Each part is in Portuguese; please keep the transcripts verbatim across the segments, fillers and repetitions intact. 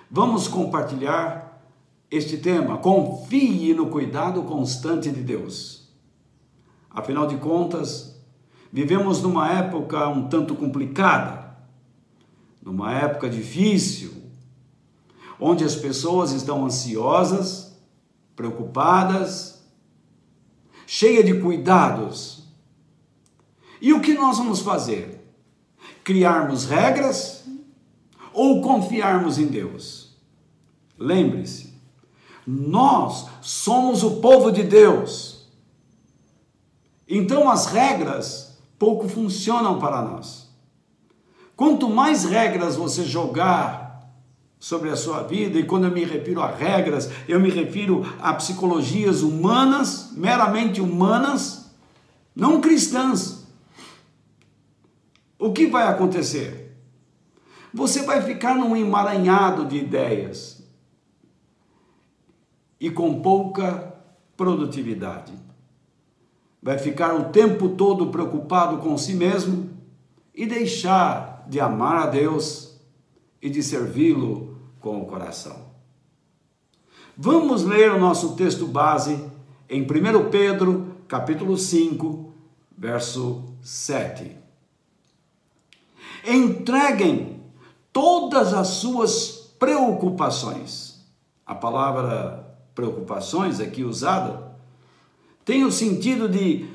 vamos compartilhar este tema. Confie no cuidado constante de Deus. Afinal de contas, vivemos numa época um tanto complicada, numa época difícil, onde as pessoas estão ansiosas, preocupadas, cheias de cuidados. E o que nós vamos fazer? Criarmos regras ou confiarmos em Deus? Lembre-se, nós somos o povo de Deus. Então as regras pouco funcionam para nós. Quanto mais regras você jogar sobre a sua vida, e quando eu me refiro a regras, eu me refiro a psicologias humanas, meramente humanas, não cristãs. O que vai acontecer? Você vai ficar num emaranhado de ideias e com pouca produtividade. Vai ficar o tempo todo preocupado com si mesmo e deixar de amar a Deus e de servi-lo com o coração. Vamos ler o nosso texto base em primeiro Pedro, capítulo cinco, verso sete. Entreguem todas as suas preocupações. A palavra preocupações aqui usada tem o sentido de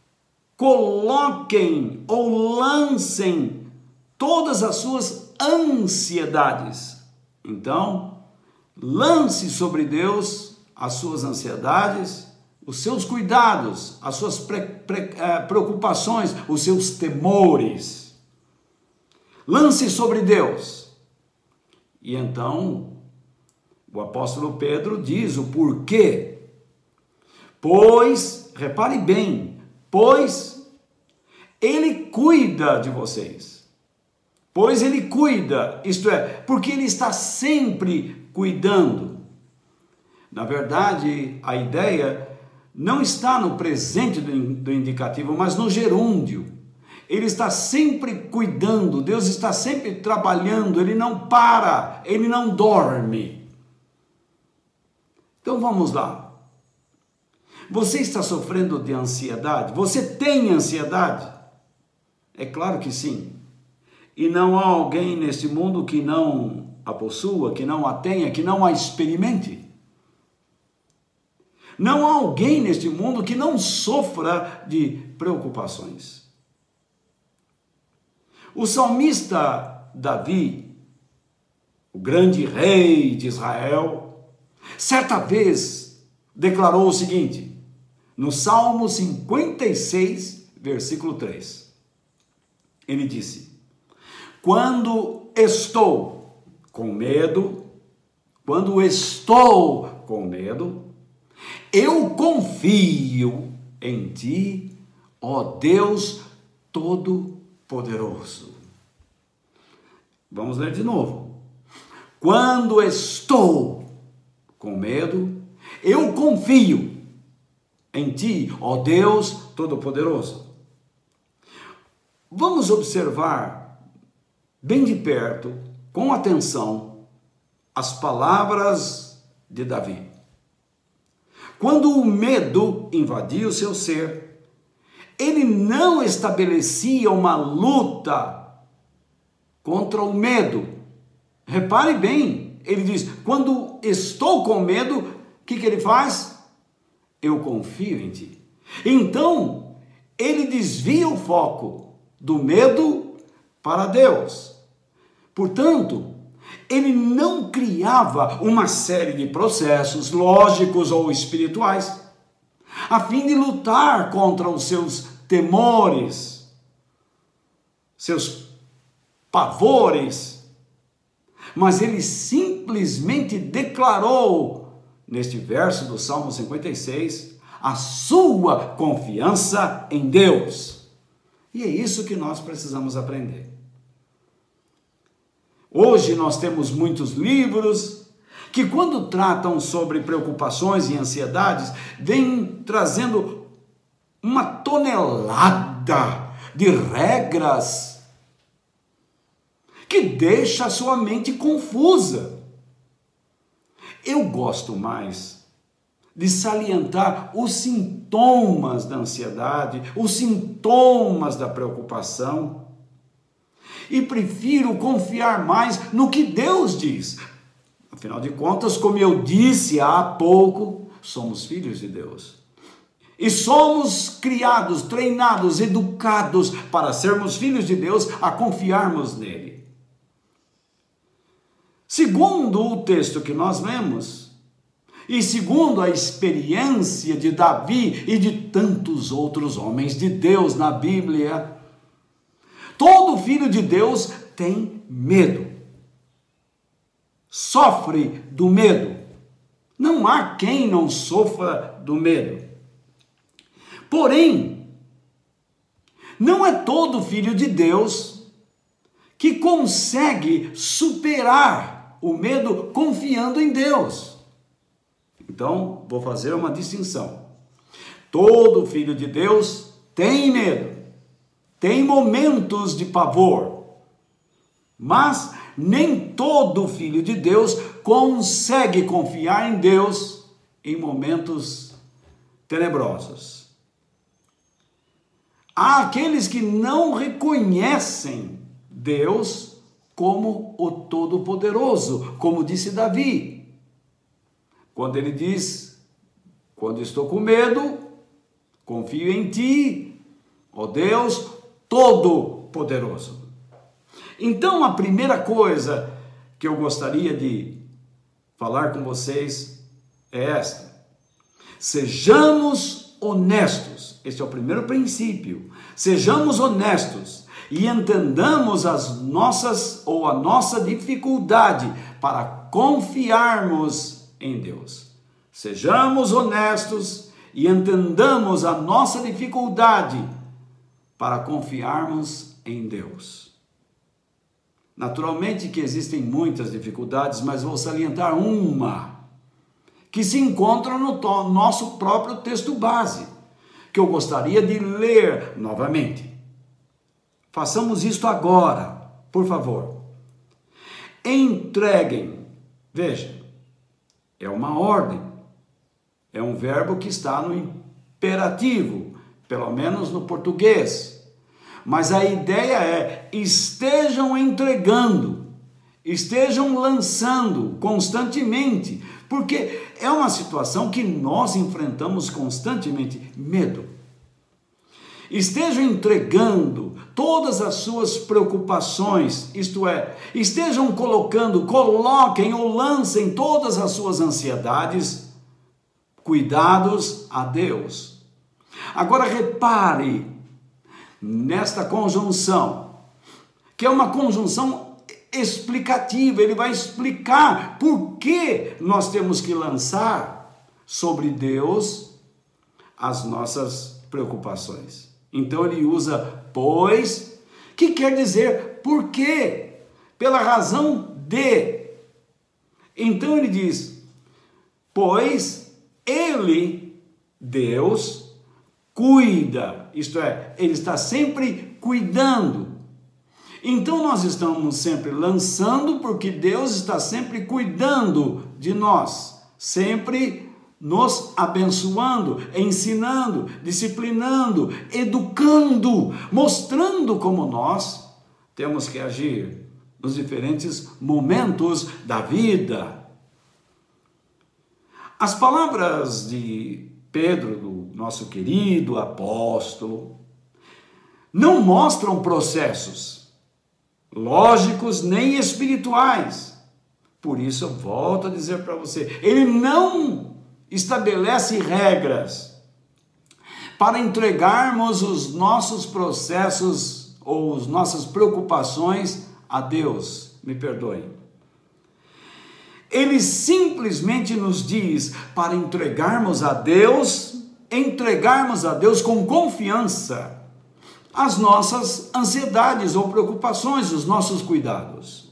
coloquem ou lancem todas as suas ansiedades. Então, lance sobre Deus as suas ansiedades, os seus cuidados, as suas pre, pre, preocupações, os seus temores. Lance sobre Deus. E então, o apóstolo Pedro diz o porquê. Pois, repare bem, pois Ele cuida de vocês. Pois Ele cuida, isto é, porque Ele está sempre cuidando. Na verdade, a ideia não está no presente do indicativo, mas no gerúndio. Ele está sempre cuidando, Deus está sempre trabalhando, Ele não para, Ele não dorme. Então vamos lá. Você está sofrendo de ansiedade? Você tem ansiedade? É claro que sim. E não há alguém neste mundo que não a possua, que não a tenha, que não a experimente. Não há alguém neste mundo que não sofra de preocupações. O salmista Davi, o grande rei de Israel, certa vez declarou o seguinte, no Salmo cinquenta e seis, versículo três. Ele disse: quando estou com medo, quando estou com medo, eu confio em ti, ó Deus Todo-Poderoso. Vamos ler de novo. Quando estou com medo, eu confio em ti, ó Deus Todo-Poderoso. Vamos observar bem de perto, com atenção, as palavras de Davi. Quando o medo invadia o seu ser, ele não estabelecia uma luta contra o medo. Repare bem, ele diz, quando estou com medo, o que, que ele faz? Eu confio em ti. Então, ele desvia o foco do medo para Deus. Portanto, ele não criava uma série de processos lógicos ou espirituais a fim de lutar contra os seus temores, seus pavores, mas ele simplesmente declarou, neste verso do Salmo cinquenta e seis, a sua confiança em Deus. E é isso que nós precisamos aprender. Hoje nós temos muitos livros que, quando tratam sobre preocupações e ansiedades, vêm trazendo uma tonelada de regras que deixa a sua mente confusa. Eu gosto mais de salientar os sintomas da ansiedade, os sintomas da preocupação, e prefiro confiar mais no que Deus diz. Afinal de contas, como eu disse há pouco, somos filhos de Deus. E somos criados, treinados, educados para sermos filhos de Deus, a confiarmos nele. Segundo o texto que nós lemos, e segundo a experiência de Davi e de tantos outros homens de Deus na Bíblia, todo filho de Deus tem medo. Sofre do medo. Não há quem não sofra do medo. Porém, não é todo filho de Deus que consegue superar o medo confiando em Deus. Então, vou fazer uma distinção. Todo filho de Deus tem medo, tem momentos de pavor, mas nem todo filho de Deus consegue confiar em Deus em momentos tenebrosos. Há aqueles que não reconhecem Deus como o Todo-Poderoso, como disse Davi. Quando ele diz, quando estou com medo, confio em ti, ó Deus Todo-Poderoso. Então, a primeira coisa que eu gostaria de falar com vocês é esta. Sejamos honestos. Este é o primeiro princípio. Sejamos honestos e entendamos as nossas ou a nossa dificuldade para confiarmos em Deus. Sejamos honestos e entendamos a nossa dificuldade para confiarmos em Deus. Naturalmente que existem muitas dificuldades, mas vou salientar uma que se encontra no nosso próprio texto base, que eu gostaria de ler novamente. Façamos isto agora, por favor. Entreguem. Veja, é uma ordem. É um verbo que está no imperativo, pelo menos no português. Mas a ideia é, estejam entregando, estejam lançando constantemente, porque é uma situação que nós enfrentamos constantemente, medo. Estejam entregando todas as suas preocupações, isto é, estejam colocando, coloquem ou lancem todas as suas ansiedades, cuidados a Deus. Agora repare nesta conjunção, que é uma conjunção explicativa. Ele vai explicar por que nós temos que lançar sobre Deus as nossas preocupações. Então ele usa pois, que quer dizer por quê, pela razão de. Então ele diz, pois ele, Deus, cuida, isto é, ele está sempre cuidando. Então nós estamos sempre lançando porque Deus está sempre cuidando de nós, sempre nos abençoando, ensinando, disciplinando, educando, mostrando como nós temos que agir nos diferentes momentos da vida. As palavras de Pedro, do nosso querido apóstolo, não mostram processos lógicos nem espirituais. Por isso eu volto a dizer para você, ele não estabelece regras para entregarmos os nossos processos ou as nossas preocupações a Deus. Me perdoem. Ele simplesmente nos diz para entregarmos a Deus, entregarmos a Deus com confiança as nossas ansiedades ou preocupações, os nossos cuidados.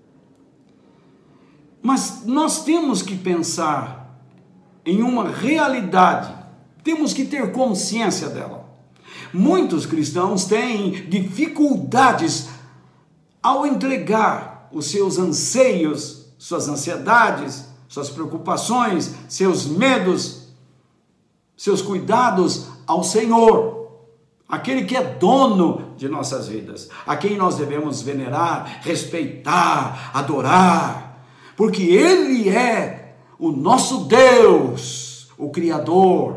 Mas nós temos que pensar em uma realidade, temos que ter consciência dela. Muitos cristãos têm dificuldades ao entregar os seus anseios, suas ansiedades, suas preocupações, seus medos, seus cuidados ao Senhor, aquele que é dono de nossas vidas, a quem nós devemos venerar, respeitar, adorar, porque Ele é o nosso Deus, o Criador.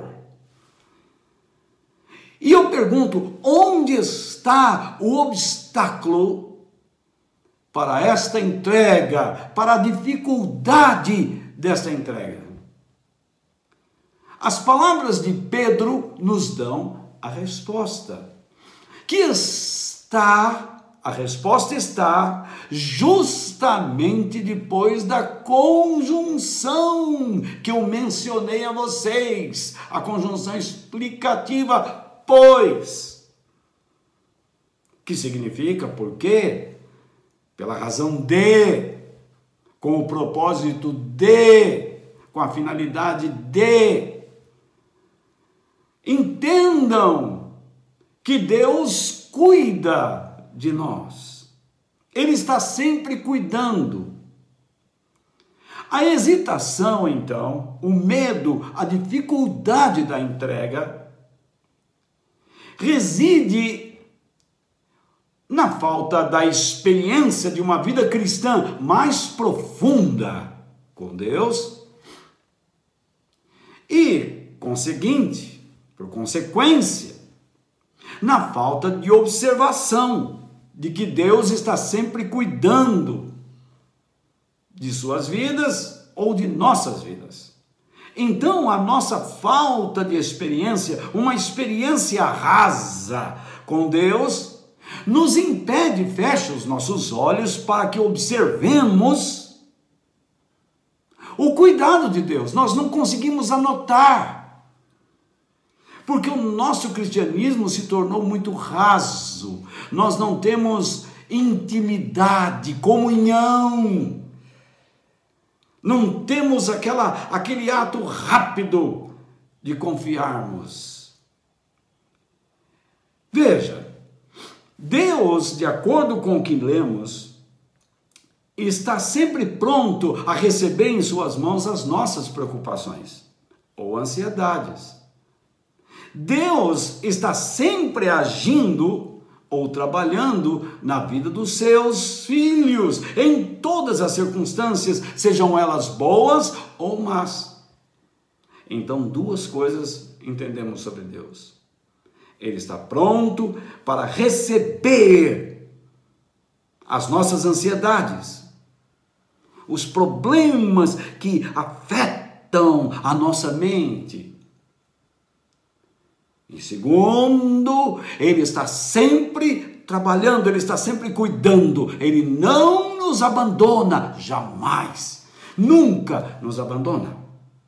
E eu pergunto, onde está o obstáculo para esta entrega, para a dificuldade desta entrega? As palavras de Pedro nos dão a resposta, que está, a resposta está justamente depois da conjunção que eu mencionei a vocês, a conjunção explicativa, pois, que significa porque, pela razão de, com o propósito de, com a finalidade de. Entendam que Deus cuida de nós. Ele está sempre cuidando. A hesitação, então, o medo, a dificuldade da entrega, reside na falta da experiência de uma vida cristã mais profunda com Deus e, conseguinte, por consequência, na falta de observação de que Deus está sempre cuidando de suas vidas ou de nossas vidas. Então, a nossa falta de experiência, uma experiência rasa com Deus, nos impede, fecha os nossos olhos para que observemos o cuidado de Deus. Nós não conseguimos anotar, porque o nosso cristianismo se tornou muito raso. Nós não temos intimidade, comunhão. Não temos aquela, aquele ato rápido de confiarmos. Veja, Deus, de acordo com o que lemos, está sempre pronto a receber em suas mãos as nossas preocupações ou ansiedades. Deus está sempre agindo ou trabalhando na vida dos seus filhos, em todas as circunstâncias, sejam elas boas ou más. Então, duas coisas entendemos sobre Deus. Ele está pronto para receber as nossas ansiedades, os problemas que afetam a nossa mente. E segundo, Ele está sempre trabalhando, Ele está sempre cuidando, Ele não nos abandona, jamais, nunca nos abandona.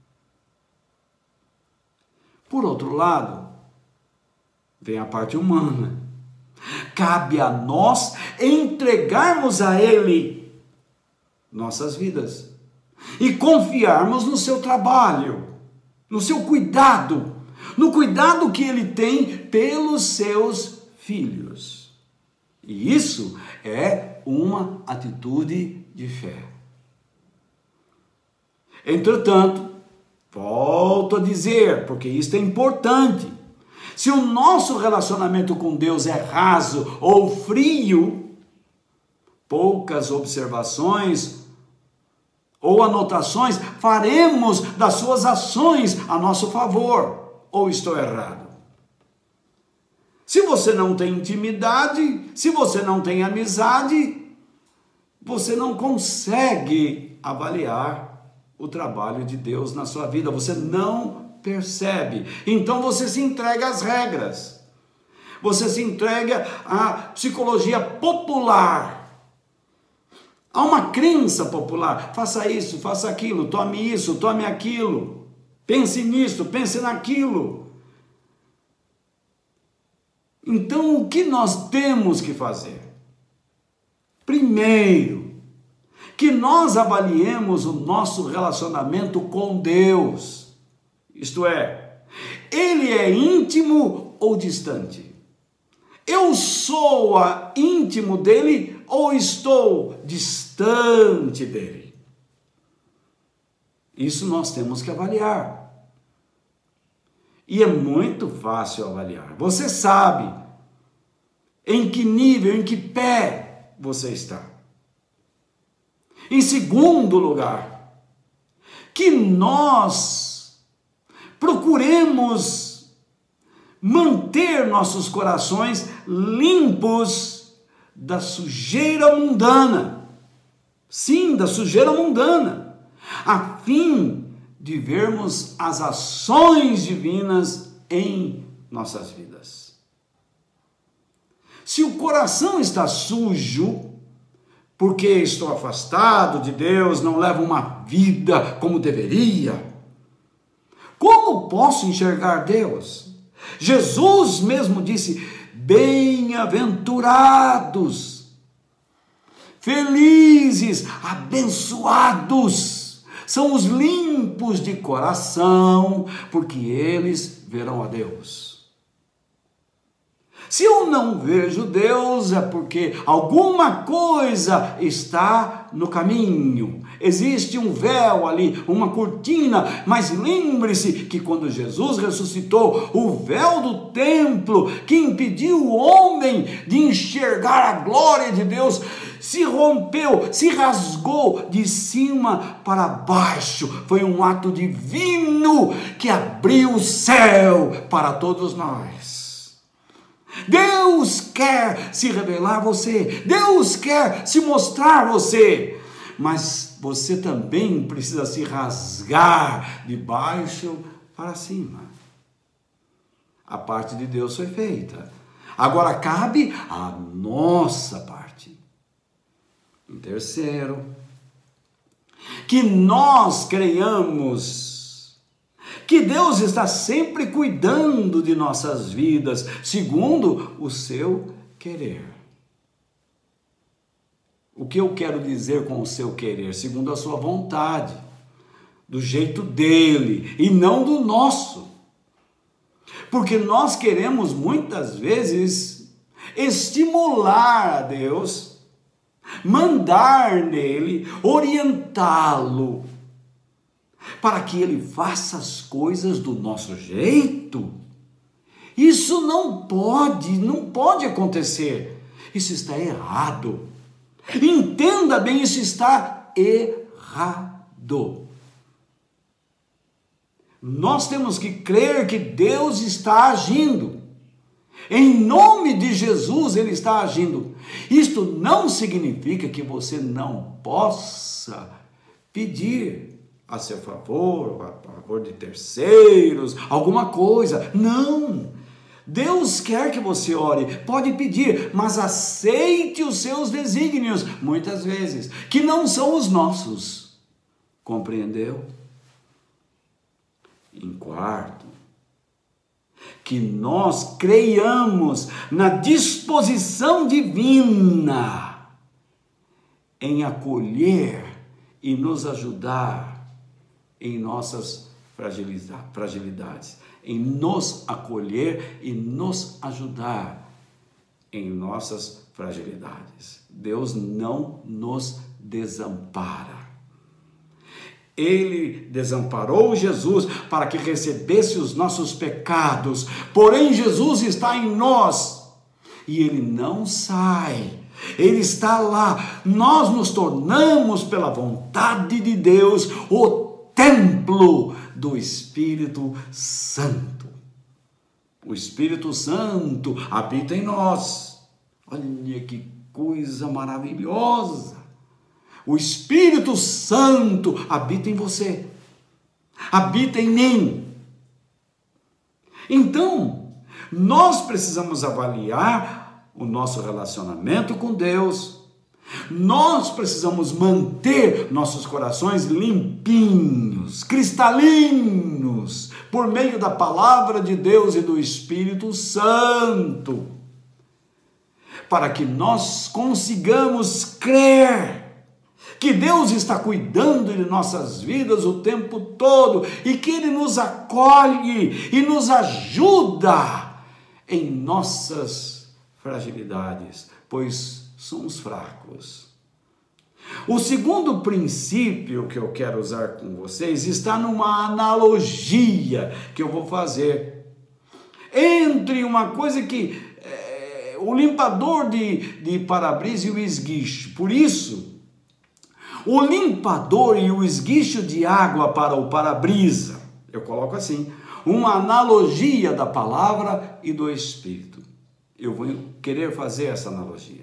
Por outro lado, vem a parte humana. Cabe a nós entregarmos a Ele nossas vidas e confiarmos no seu trabalho, no seu cuidado, no cuidado que Ele tem pelos seus filhos. E isso é uma atitude de fé. Entretanto, volto a dizer, porque isso é importante, se o nosso relacionamento com Deus é raso ou frio, poucas observações ou anotações faremos das suas ações a nosso favor. Ou estou errado? Se você não tem intimidade, se você não tem amizade, você não consegue avaliar o trabalho de Deus na sua vida, você não percebe. Então você se entrega às regras, você se entrega à psicologia popular, a uma crença popular. Faça isso, faça aquilo, tome isso, tome aquilo. Pense nisso, pense naquilo. Então, o que nós temos que fazer? Primeiro, que nós avaliemos o nosso relacionamento com Deus. Isto é, Ele é íntimo ou distante? Eu sou íntimo dele ou estou distante dele? Isso nós temos que avaliar. E é muito fácil avaliar. Você sabe em que nível, em que pé você está. Em segundo lugar, que nós procuremos manter nossos corações limpos da sujeira mundana. Sim, da sujeira mundana, a fim de vermos as ações divinas em nossas vidas. Se o coração está sujo, porque estou afastado de Deus, não levo uma vida como deveria, como posso enxergar Deus? Jesus mesmo disse: bem-aventurados, felizes, abençoados são os limpos de coração, porque eles verão a Deus. Se eu não vejo Deus, é porque alguma coisa está no caminho. Existe um véu ali, uma cortina, mas lembre-se que quando Jesus ressuscitou, o véu do templo que impediu o homem de enxergar a glória de Deus se rompeu, se rasgou de cima para baixo. Foi um ato divino que abriu o céu para todos nós. Deus quer se revelar a você, Deus quer se mostrar a você, mas você também precisa se rasgar de baixo para cima. A parte de Deus foi feita, agora cabe a nossa parte. Em terceiro, que nós creiamos que Deus está sempre cuidando de nossas vidas, segundo o seu querer. O que eu quero dizer com o seu querer? Segundo a sua vontade, do jeito dele e não do nosso. Porque nós queremos muitas vezes estimular a Deus, mandar nele, orientá-lo, para que ele faça as coisas do nosso jeito. Isso não pode, não pode acontecer. Isso está errado. Entenda bem, isso está errado. Nós temos que crer que Deus está agindo. Em nome de Jesus, Ele está agindo. Isto não significa que você não possa pedir a seu favor, a favor de terceiros, alguma coisa. Não! Deus quer que você ore, pode pedir, mas aceite os seus desígnios, muitas vezes, que não são os nossos. Compreendeu? Em quarto, que nós creiamos na disposição divina em acolher e nos ajudar em nossas fragilidades, em nos acolher e nos ajudar em nossas fragilidades. Deus não nos desampara. Ele desamparou Jesus para que recebesse os nossos pecados, porém Jesus está em nós e Ele não sai. Ele está lá. Nós nos tornamos, pela vontade de Deus, o templo do Espírito Santo. O Espírito Santo habita em nós. Olha que coisa maravilhosa. O Espírito Santo habita em você. Habita em mim. Então, nós precisamos avaliar o nosso relacionamento com Deus. Nós precisamos manter nossos corações limpinhos, cristalinos, por meio da palavra de Deus e do Espírito Santo, para que nós consigamos crer que Deus está cuidando de nossas vidas o tempo todo e que Ele nos acolhe e nos ajuda em nossas fragilidades, pois somos fracos. O segundo princípio que eu quero usar com vocês está numa analogia que eu vou fazer entre uma coisa que é, o limpador de, de para-brisa e o esguicho. Por isso, o limpador e o esguicho de água para o para-brisa, eu coloco assim, uma analogia da palavra e do Espírito. Eu vou querer fazer essa analogia.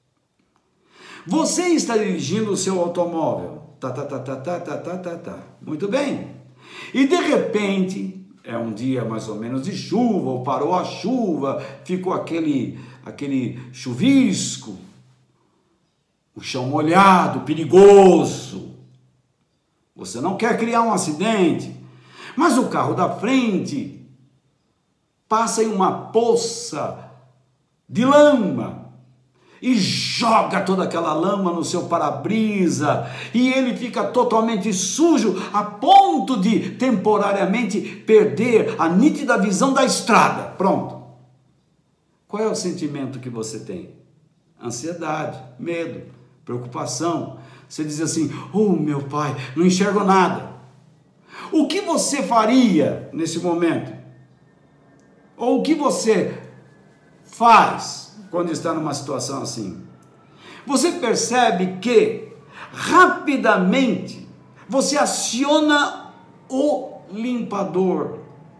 Você está dirigindo o seu automóvel, tá, tá, tá, tá, tá, tá, tá, tá, tá. Muito bem. E de repente, é um dia mais ou menos de chuva, ou parou a chuva, ficou aquele, aquele chuvisco, o chão molhado, perigoso. Você não quer criar um acidente, mas o carro da frente passa em uma poça de lama e joga toda aquela lama no seu para-brisa e ele fica totalmente sujo a ponto de temporariamente perder a nítida visão da estrada. Pronto. Qual é o sentimento que você tem? Ansiedade, medo, preocupação. Você diz assim: oh meu pai, não enxergo nada. O que você faria nesse momento? Ou o que você faz quando está numa situação assim? Você percebe que rapidamente você aciona o limpador,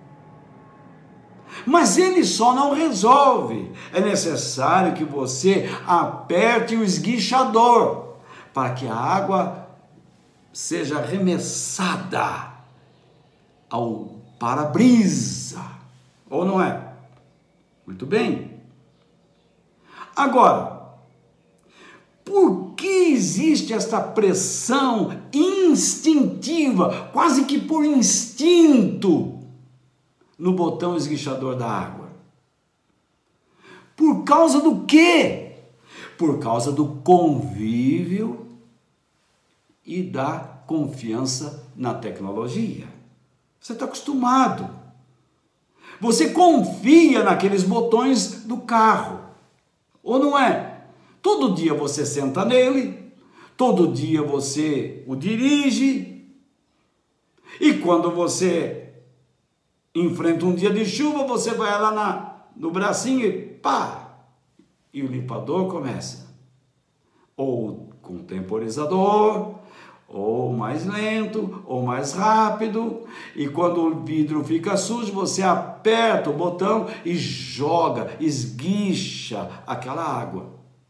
mas ele só não resolve. É necessário que você aperte o esguichador para que a água seja arremessada ao para-brisa, ou não é? Muito bem. Agora, por que existe esta pressão instintiva, quase que por instinto, no botão esguichador da água? Por causa do quê? Por causa do convívio e da confiança na tecnologia. Você está acostumado. Você confia naqueles botões do carro. Ou não é? Todo dia você senta nele, todo dia você o dirige, e quando você enfrenta um dia de chuva, você vai lá na, no bracinho e pá, e o limpador começa. Ou com temporizador, ou mais lento, ou mais rápido, e quando o vidro fica sujo, você aperta o botão e joga, esguicha aquela água.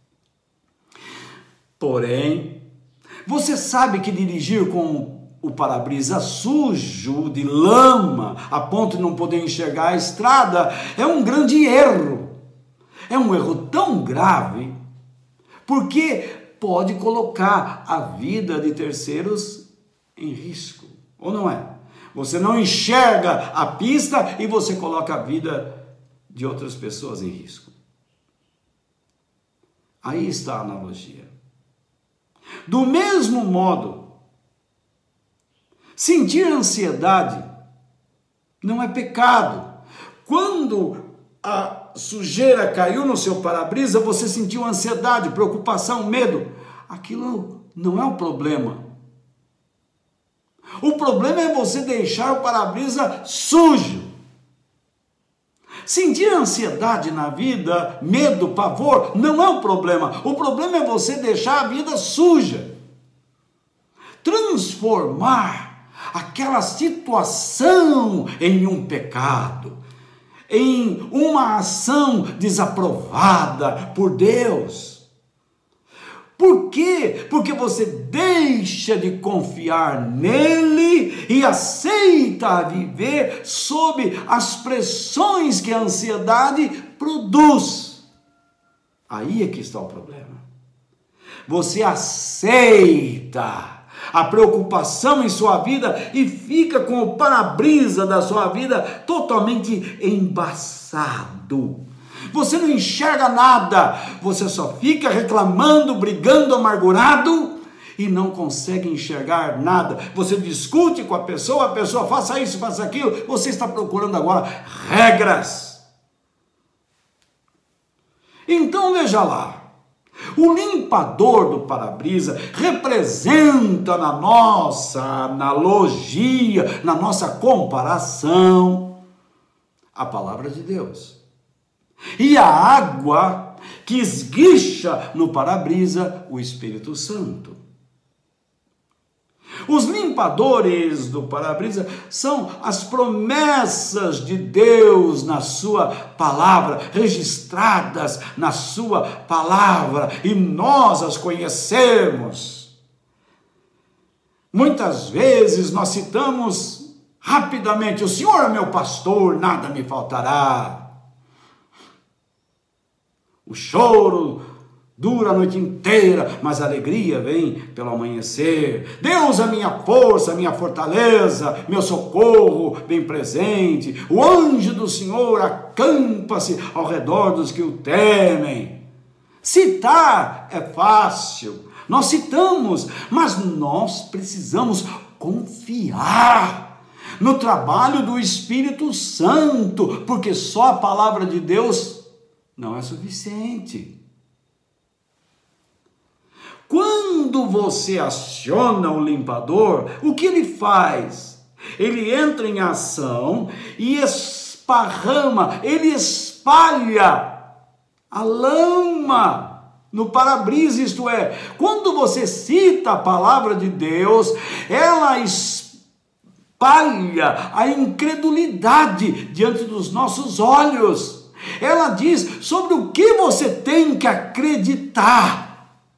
Porém, você sabe que dirigir com o para-brisa sujo, de lama, a ponto de não poder enxergar a estrada, é um grande erro. É um erro tão grave, porque pode colocar a vida de terceiros em risco, ou não é? Você não enxerga a pista e você coloca a vida de outras pessoas em risco. Aí está a analogia. Do mesmo modo, sentir ansiedade não é pecado. Quando a sujeira caiu no seu para-brisa, você sentiu ansiedade, preocupação, medo. Aquilo não é um problema. O problema é você deixar o para-brisa sujo. Sentir ansiedade na vida, medo, pavor, não é um problema. O problema é você deixar a vida suja. Transformar aquela situação em um pecado, em uma ação desaprovada por Deus. Por quê? Porque você deixa de confiar nele e aceita viver sob as pressões que a ansiedade produz. Aí é que está o problema. Você aceita a preocupação em sua vida e fica com o para-brisa da sua vida totalmente embaçado. Você não enxerga nada, você só fica reclamando, brigando, amargurado e não consegue enxergar nada. Você discute com a pessoa, a pessoa faça isso, faça aquilo, você está procurando agora regras. Então veja lá, O limpador do para-brisa representa na nossa analogia, na nossa comparação, a palavra de Deus. E a água que esguicha no para-brisa, o Espírito Santo. Os limpadores do para-brisa são as promessas de Deus na sua palavra, registradas na sua palavra, e nós as conhecemos. Muitas vezes nós citamos rapidamente: o Senhor é meu pastor, nada me faltará. O choro dura a noite inteira, mas a alegria vem pelo amanhecer. Deus é minha força, minha fortaleza, meu socorro bem presente. O anjo do Senhor acampa-se ao redor dos que o temem. Citar é fácil, nós citamos, mas nós precisamos confiar no trabalho do Espírito Santo, porque só a palavra de Deus não é suficiente. Quando você aciona o limpador, o que ele faz? Ele entra em ação e esparrama, ele espalha a lama no para-brisa, isto é, quando você cita a palavra de Deus, ela espalha a incredulidade diante dos nossos olhos. Ela diz sobre o que você tem que acreditar.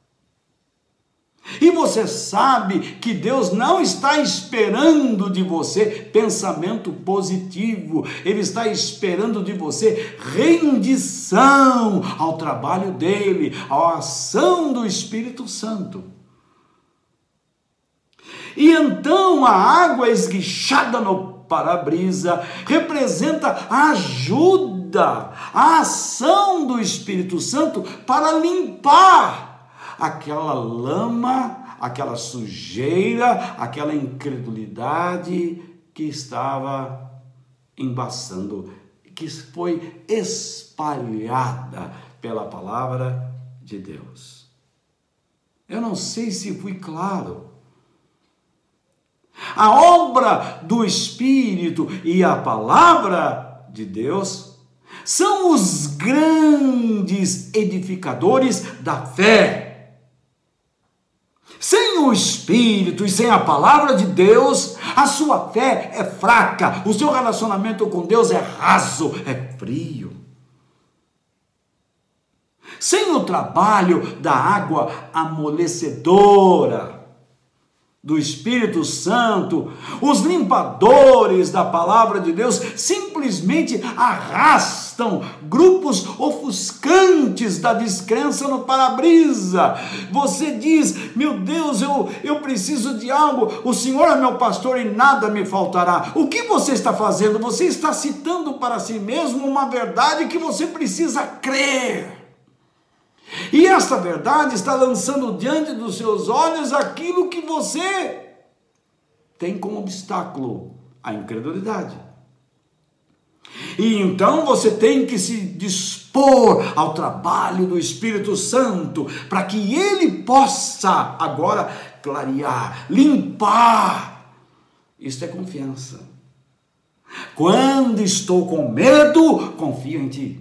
E você sabe que Deus não está esperando de você pensamento positivo. Ele está esperando de você rendição ao trabalho dele, à ação do Espírito Santo. E então a água esguichada no para-brisa representa a ajuda, a ação do Espírito Santo para limpar aquela lama, aquela sujeira, aquela incredulidade que estava embaçando, que foi espalhada pela palavra de Deus. Eu não sei se fui claro. A obra do Espírito e a palavra de Deus são os grandes edificadores da fé. Sem o Espírito e sem a palavra de Deus, a sua fé é fraca, o seu relacionamento com Deus é raso, é frio. Sem o trabalho da água amolecedora do Espírito Santo, os limpadores da palavra de Deus simplesmente arrastam grupos ofuscantes da descrença no para-brisa. Você diz: meu Deus, eu, eu preciso de algo, o Senhor é meu pastor e nada me faltará. O que você está fazendo? Você está citando para si mesmo uma verdade que você precisa crer. E esta verdade está lançando diante dos seus olhos aquilo que você tem como obstáculo, a incredulidade. E então você tem que se dispor ao trabalho do Espírito Santo, para que ele possa agora clarear, limpar. Isto é confiança. Quando estou com medo, confio em ti.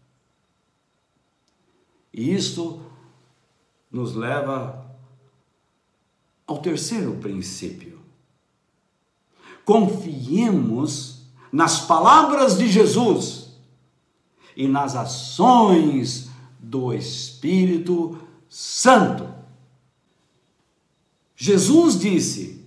E isto nos leva ao terceiro princípio. Confiemos nas palavras de Jesus e nas ações do Espírito Santo. Jesus disse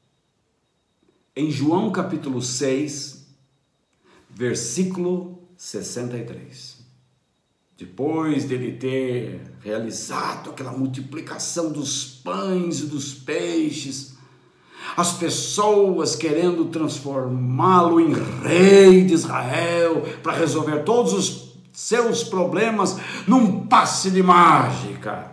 em João capítulo seis, versículo sessenta e três. Depois dele ter realizado aquela multiplicação dos pães e dos peixes, as pessoas querendo transformá-lo em rei de Israel para resolver todos os seus problemas num passe de mágica.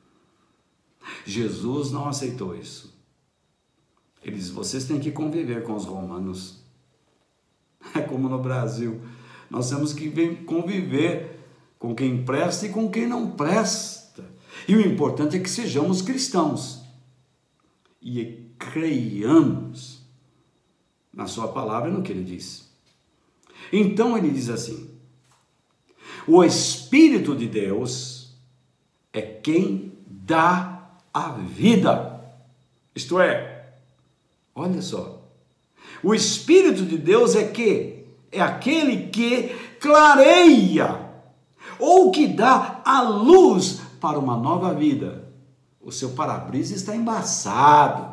Jesus não aceitou isso. Ele disse: vocês têm que conviver com os romanos. É como no Brasil, nós temos que conviver com quem presta e com quem não presta. E o importante é que sejamos cristãos e creiamos na sua palavra e no que ele diz. Então ele diz assim: o Espírito de Deus é quem dá a vida. Isto é, olha só, o Espírito de Deus é que é aquele que clareia ou que dá a luz para uma nova vida. O seu para-brisa está embaçado.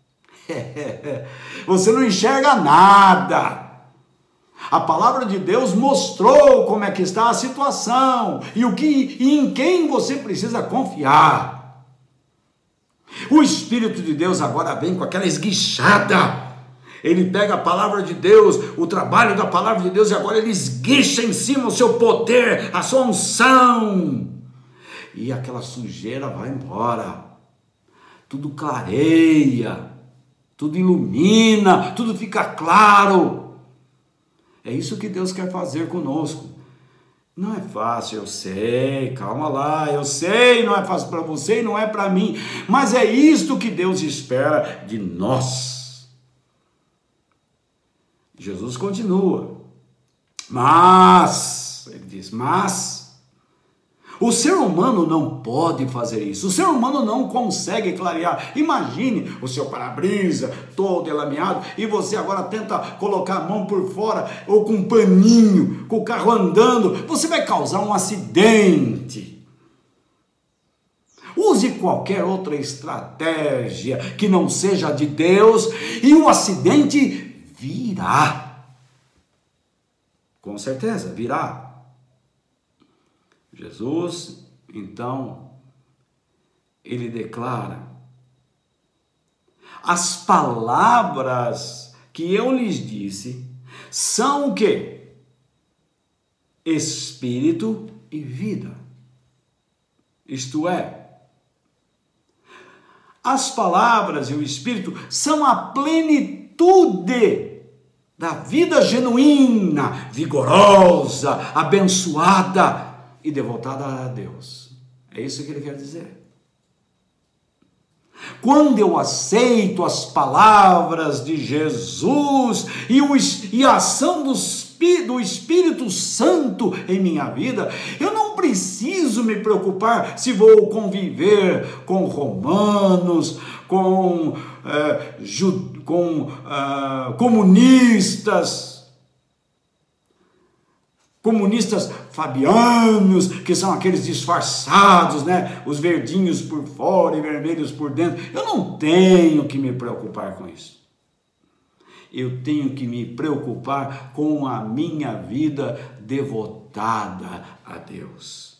Você não enxerga nada. A palavra de Deus mostrou como é que está a situação e o que e em quem você precisa confiar. O Espírito de Deus agora vem com aquela esguichada. Ele pega a palavra de Deus, o trabalho da palavra de Deus, e agora ele esguicha em cima o seu poder, a sua unção. E aquela sujeira vai embora. Tudo clareia, tudo ilumina, tudo fica claro. É isso que Deus quer fazer conosco. Não é fácil, eu sei, calma lá, eu sei, não é fácil para você e não é para mim, mas é isto que Deus espera de nós. Jesus continua, mas, ele diz, mas, o ser humano não pode fazer isso, o ser humano não consegue clarear. Imagine o seu para-brisa todo elameado e você agora tenta colocar a mão por fora ou com um paninho, com o carro andando, você vai causar um acidente. Use qualquer outra estratégia que não seja de Deus e o acidente virá. Com certeza, virá. Jesus, então, ele declara: as palavras que eu lhes disse são o quê? Espírito e vida. Isto é, as palavras e o Espírito são a plenitude da vida genuína, vigorosa, abençoada e devotada a Deus. É isso que ele quer dizer. Quando eu aceito as palavras de Jesus e, o, e a ação do Espírito, do Espírito Santo em minha vida, eu não preciso me preocupar se vou conviver com romanos, com, é, ju, com é, comunistas, comunistas fabianos, que são aqueles disfarçados, né? Os verdinhos por fora e vermelhos por dentro. Eu não tenho que me preocupar com isso. Eu tenho que me preocupar com a minha vida devotada a Deus.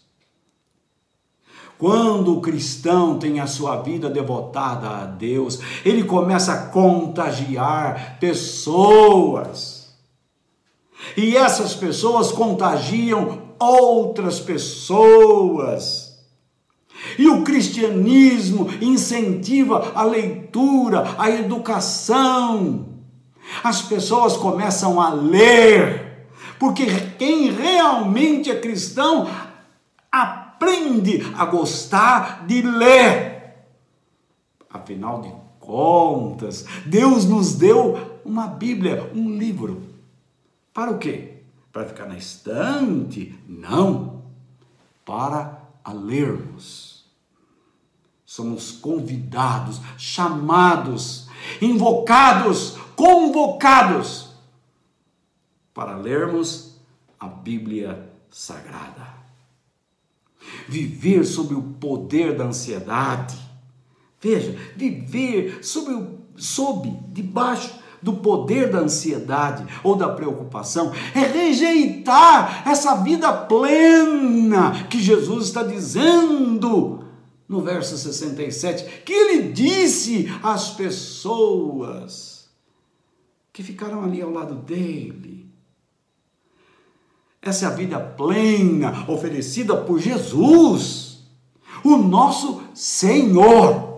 Quando o cristão tem a sua vida devotada a Deus, ele começa a contagiar pessoas. E essas pessoas contagiam outras pessoas. E o cristianismo incentiva a leitura, a educação. As pessoas começam a ler, porque quem realmente é cristão aprende a gostar de ler. Afinal de contas, Deus nos deu uma Bíblia, um livro. Para o quê? Para ficar na estante? Não. Para a lermos. Somos convidados, chamados, invocados, convocados para lermos a Bíblia Sagrada. Viver sob o poder da ansiedade. Veja, viver sob, o, sob debaixo do poder da ansiedade ou da preocupação é rejeitar essa vida plena que Jesus está dizendo no verso sessenta e sete, que ele disse às pessoas que ficaram ali ao lado dele. Essa é a vida plena oferecida por Jesus, o nosso Senhor.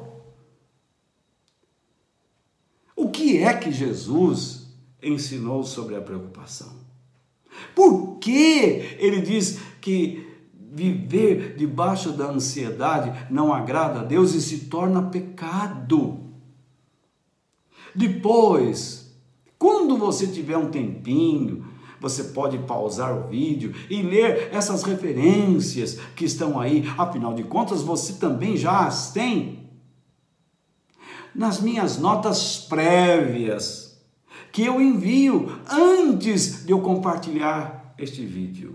O que é que Jesus ensinou sobre a preocupação? Por que ele diz que viver debaixo da ansiedade não agrada a Deus e se torna pecado. Depois, quando você tiver um tempinho, você pode pausar o vídeo e ler essas referências que estão aí. Afinal de contas, você também já as tem nas minhas notas prévias, que eu envio antes de eu compartilhar este vídeo.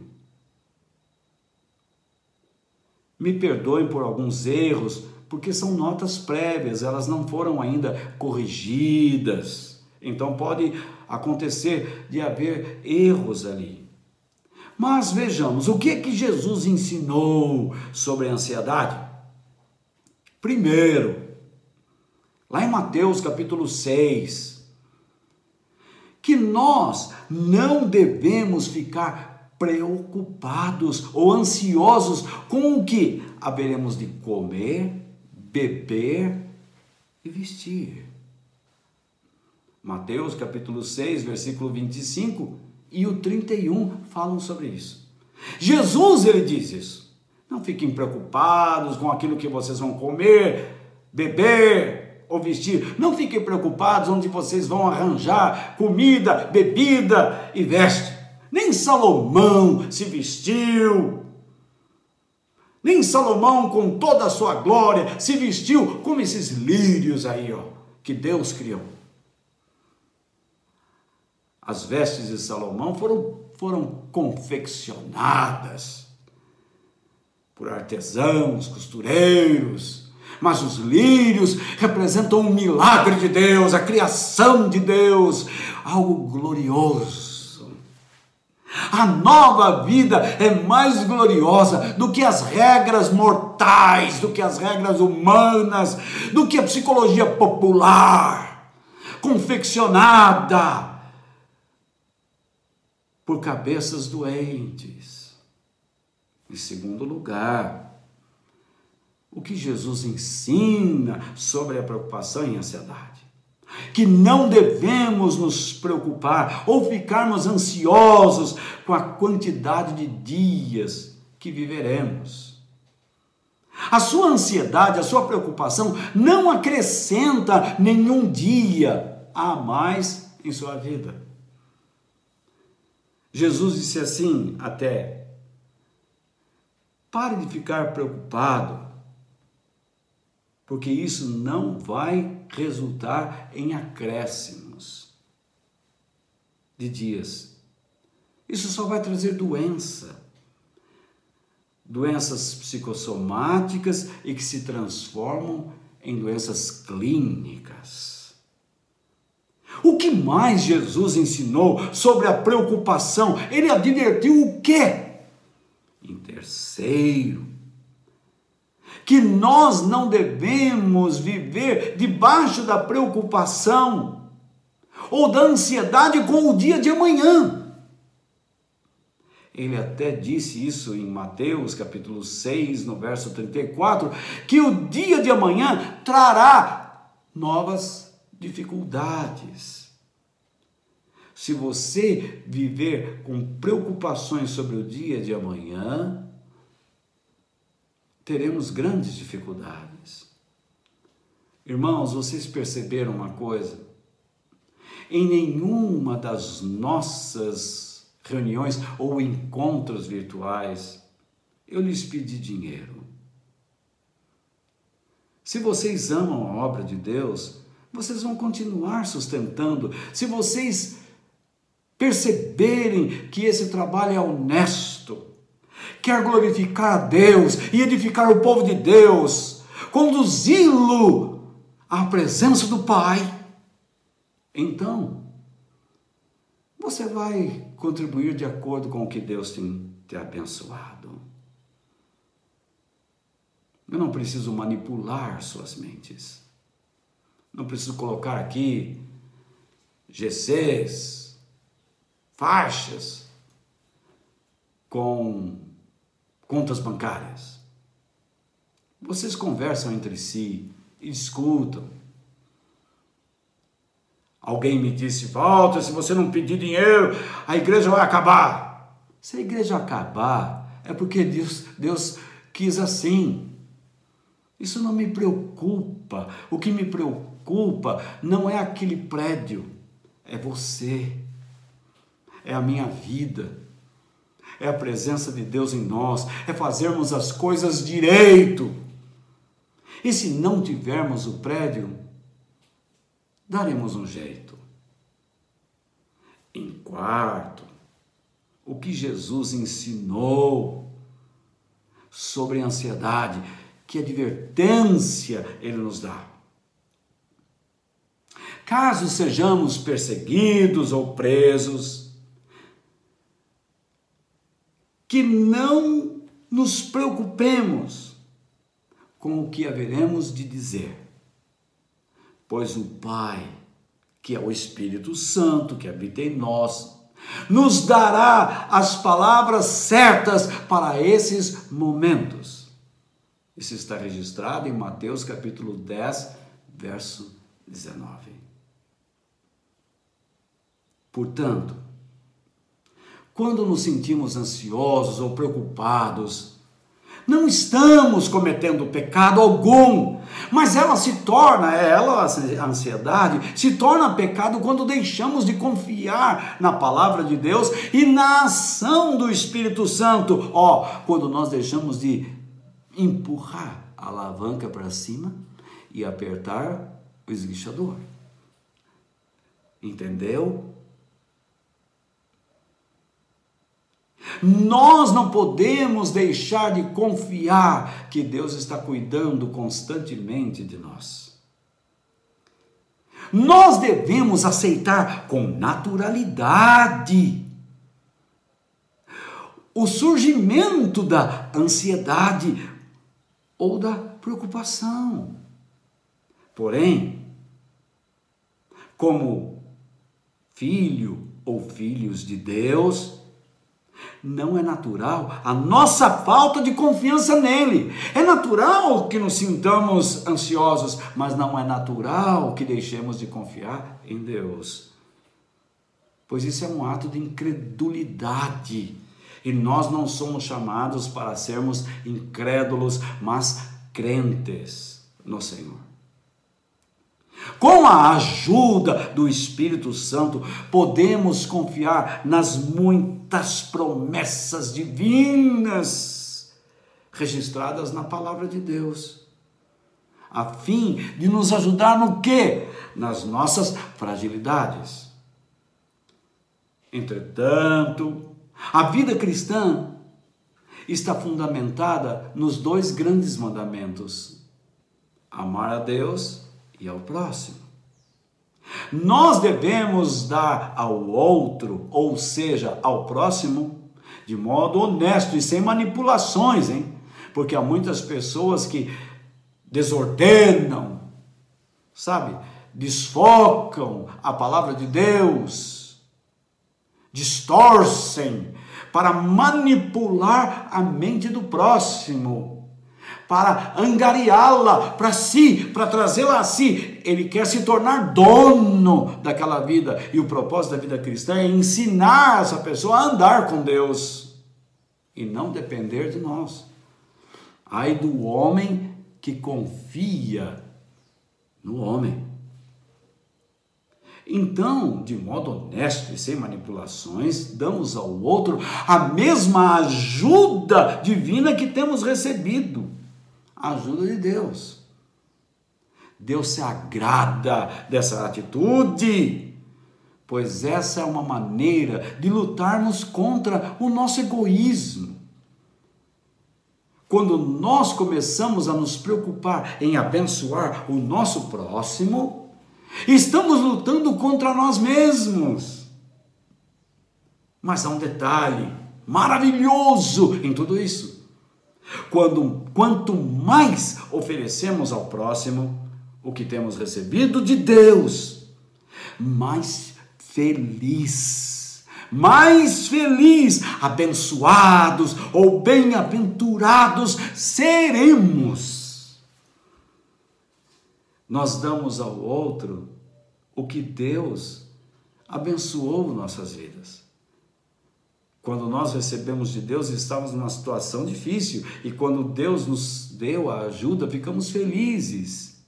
Me perdoem por alguns erros, porque são notas prévias, elas não foram ainda corrigidas. Então pode acontecer de haver erros ali. Mas vejamos, o que é que Jesus ensinou sobre a ansiedade? Primeiro, lá em Mateus capítulo seis, que nós não devemos ficar preocupados ou ansiosos com o que haveremos de comer, beber e vestir. Mateus capítulo seis, versículo vinte e cinco e o trinta e um falam sobre isso. Jesus, ele diz isso. Não fiquem preocupados com aquilo que vocês vão comer, beber ou vestir. Não fiquem preocupados onde vocês vão arranjar comida, bebida e veste. Nem Salomão se vestiu, nem Salomão com toda a sua glória se vestiu como esses lírios aí, ó, que Deus criou. As vestes de Salomão foram, foram confeccionadas por artesãos, costureiros, mas os lírios representam um milagre de Deus, a criação de Deus, algo glorioso. A nova vida é mais gloriosa do que as regras mortais, do que as regras humanas, do que a psicologia popular, confeccionada por cabeças doentes. Em segundo lugar, o que Jesus ensina sobre a preocupação e a ansiedade? Que não devemos nos preocupar ou ficarmos ansiosos com a quantidade de dias que viveremos. A sua ansiedade, a sua preocupação não acrescenta nenhum dia a mais em sua vida. Jesus disse assim até: pare de ficar preocupado, porque isso não vai resultar em acréscimos de dias. Isso só vai trazer doença. Doenças psicossomáticas e que se transformam em doenças clínicas. O que mais Jesus ensinou sobre a preocupação? Ele advertiu o quê? Em terceiro, que nós não devemos viver debaixo da preocupação ou da ansiedade com o dia de amanhã. Ele até disse isso em Mateus capítulo seis, no verso trinta e quatro, que o dia de amanhã trará novas dificuldades. Se você viver com preocupações sobre o dia de amanhã, teremos grandes dificuldades. Irmãos, vocês perceberam uma coisa? Em nenhuma das nossas reuniões ou encontros virtuais, eu lhes pedi dinheiro. Se vocês amam a obra de Deus, vocês vão continuar sustentando. Se vocês perceberem que esse trabalho é honesto, quer glorificar a Deus e edificar o povo de Deus, conduzi-lo à presença do Pai, então você vai contribuir de acordo com o que Deus tem te abençoado. Eu não preciso manipular suas mentes. Não preciso colocar aqui G Cs, faixas com contas bancárias. Vocês conversam entre si e discutam. Alguém me disse: Walter, se você não pedir dinheiro, a igreja vai acabar. Se a igreja acabar, é porque Deus, Deus quis assim. Isso não me preocupa. O que me preocupa não é aquele prédio, é você, é a minha vida, é a presença de Deus em nós, é fazermos as coisas direito. E se não tivermos o prédio, daremos um jeito. Em quarto, o que Jesus ensinou sobre a ansiedade, que advertência ele nos dá. Caso sejamos perseguidos ou presos, que não nos preocupemos com o que haveremos de dizer, pois o Pai, que é o Espírito Santo que habita em nós, nos dará as palavras certas para esses momentos. Isso está registrado em Mateus capítulo dez, verso dezenove. Portanto, quando nos sentimos ansiosos ou preocupados, não estamos cometendo pecado algum, mas ela se torna, ela, a ansiedade, se torna pecado quando deixamos de confiar na palavra de Deus e na ação do Espírito Santo. Ó, quando nós deixamos de empurrar a alavanca para cima e apertar o esguichador. Entendeu? Nós não podemos deixar de confiar que Deus está cuidando constantemente de nós. Nós devemos aceitar com naturalidade o surgimento da ansiedade ou da preocupação. Porém, como filho ou filhos de Deus, não é natural a nossa falta de confiança nele. É natural que nos sintamos ansiosos, mas não é natural que deixemos de confiar em Deus. Pois isso é um ato de incredulidade. E nós não somos chamados para sermos incrédulos, mas crentes no Senhor. Com a ajuda do Espírito Santo, podemos confiar nas muitas promessas divinas registradas na palavra de Deus, a fim de nos ajudar no quê? Nas nossas fragilidades. Entretanto, a vida cristã está fundamentada nos dois grandes mandamentos: amar a Deus e ao próximo. Nós devemos dar ao outro, ou seja, ao próximo, de modo honesto e sem manipulações, hein? Porque há muitas pessoas que desordenam, sabe? Desfocam a palavra de Deus, distorcem para manipular a mente do próximo, para angariá-la para si, para trazê-la a si. Ele quer se tornar dono daquela vida. E o propósito da vida cristã é ensinar essa pessoa a andar com Deus e não depender de nós. Ai do homem que confia no homem. Então, de modo honesto e sem manipulações, damos ao outro a mesma ajuda divina que temos recebido. A ajuda de Deus. Deus se agrada dessa atitude, pois essa é uma maneira de lutarmos contra o nosso egoísmo. Quando nós começamos a nos preocupar em abençoar o nosso próximo, estamos lutando contra nós mesmos. Mas há um detalhe maravilhoso em tudo isso. Quando, quanto mais oferecemos ao próximo o que temos recebido de Deus, mais feliz, mais feliz, abençoados ou bem-aventurados seremos. Nós damos ao outro o que Deus abençoou nossas vidas. Quando nós recebemos de Deus, estamos numa situação difícil, e quando Deus nos deu a ajuda, ficamos felizes.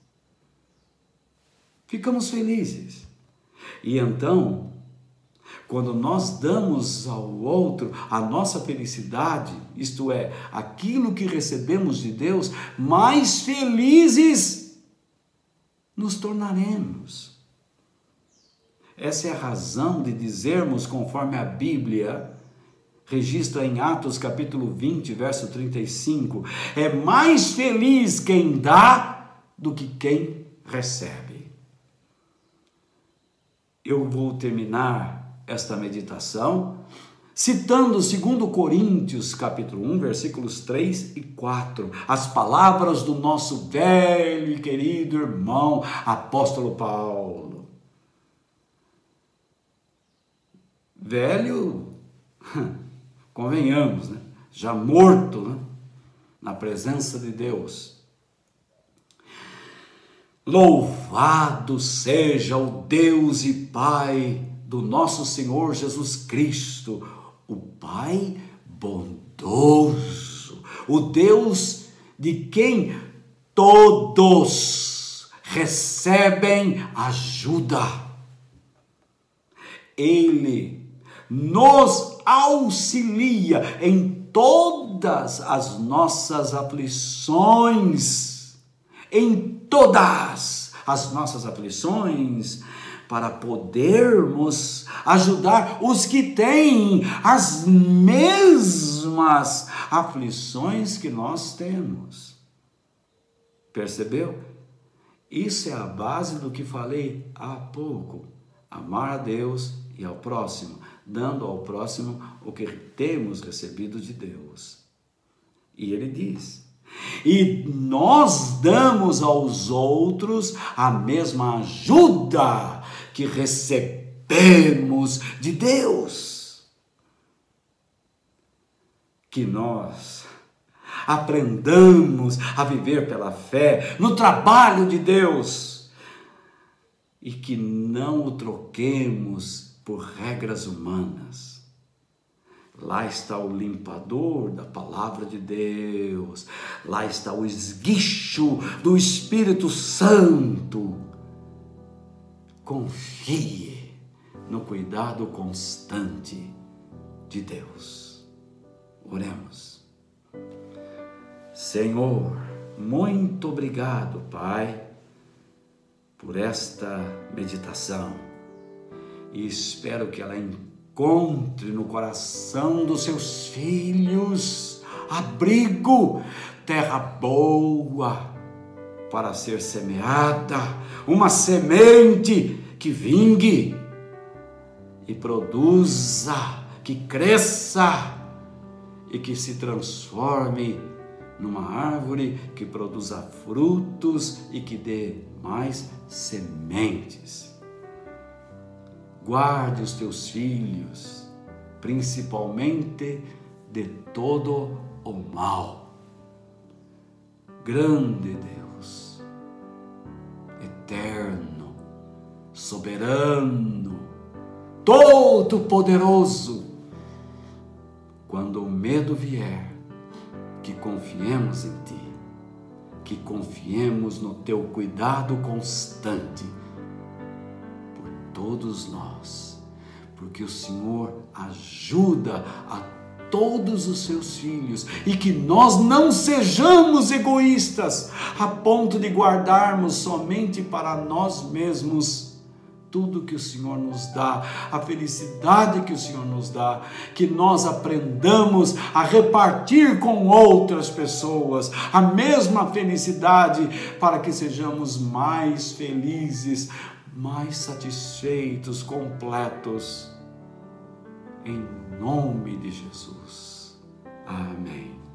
Ficamos felizes. E então, quando nós damos ao outro a nossa felicidade, isto é, aquilo que recebemos de Deus, mais felizes nos tornaremos. Essa é a razão de dizermos, conforme a Bíblia registra em Atos capítulo vinte, verso trinta e cinco, é mais feliz quem dá do que quem recebe. Eu vou terminar esta meditação citando dois Coríntios capítulo um, versículos três e quatro, as palavras do nosso velho e querido irmão apóstolo Paulo. Velho, convenhamos, né? Já morto, né? Na presença de Deus. Louvado seja o Deus e Pai do nosso Senhor Jesus Cristo, o Pai bondoso, o Deus de quem todos recebem ajuda. Ele nos auxilia em todas as nossas aflições, em todas as nossas aflições, para podermos ajudar os que têm as mesmas aflições que nós temos. Percebeu? Isso é a base do que falei há pouco. Amar a Deus e ao próximo, dando ao próximo o que temos recebido de Deus. E ele diz: e nós damos aos outros a mesma ajuda que recebemos de Deus. Que nós aprendamos a viver pela fé no trabalho de Deus e que não o troquemos por regras humanas. Lá está o limpador da palavra de Deus, lá está o esguicho do Espírito Santo. Confie no cuidado constante de Deus. Oremos. Senhor, muito obrigado, Pai, por esta meditação, e espero que ela encontre no coração dos seus filhos abrigo, terra boa para ser semeada, uma semente que vingue e produza, que cresça e que se transforme numa árvore que produza frutos e que dê mais sementes. Guarde os teus filhos, principalmente de todo o mal. Grande Deus, eterno, soberano, todo-poderoso, quando o medo vier, que confiemos em Ti, que confiemos no Teu cuidado constante por todos nós, porque o Senhor ajuda a todos os seus filhos, e que nós não sejamos egoístas a ponto de guardarmos somente para nós mesmos tudo que o Senhor nos dá, a felicidade que o Senhor nos dá, que nós aprendamos a repartir com outras pessoas a mesma felicidade, para que sejamos mais felizes, mais satisfeitos, completos, em nome de Jesus. Amém.